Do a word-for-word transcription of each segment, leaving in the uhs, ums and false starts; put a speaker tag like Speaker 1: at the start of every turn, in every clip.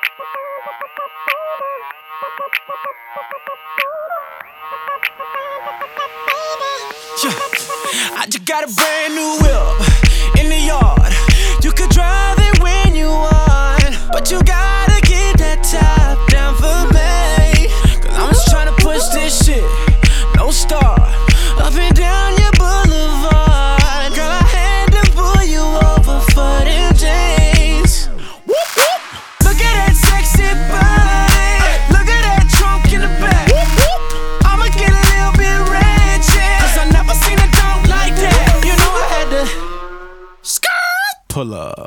Speaker 1: I just got a brand new whip in the yard. You could drive it when you want, but you gotta keep that top down for me. Cause I'm just tryna push this shit, no start, up and down your boulevard. Girl, I had to pull you over for them jeans. Whoop, whoop. Look at that sexy body, look at that trunk in the back. Whoop, whoop. I'ma get a little bit ratchet, cause I never seen a dog like that. You know I had to skirt, pull up.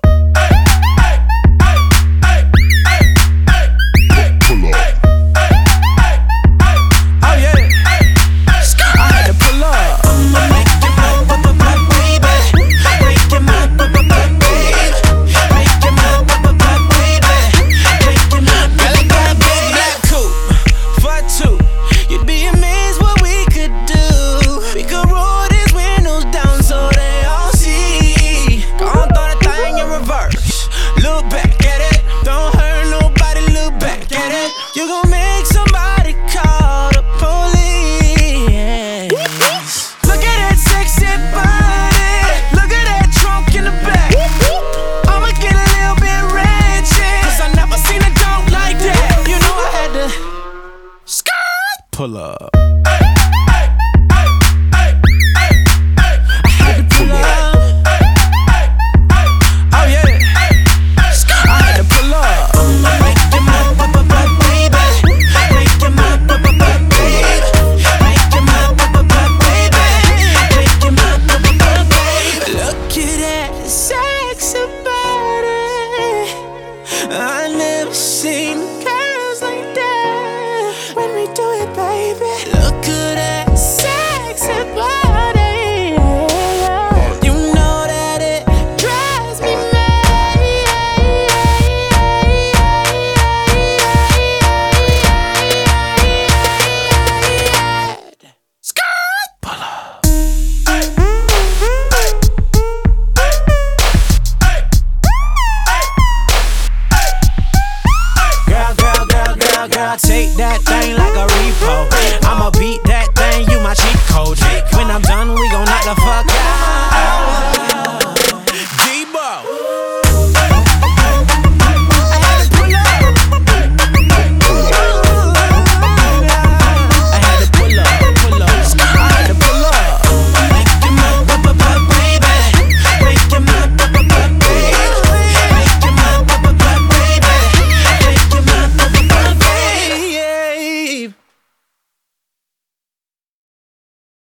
Speaker 1: Pull up. I never seen girls like that. When we do it, baby, look at that sexy body. You know that it drives me mad. Skirt, pull up. Girl, take that thing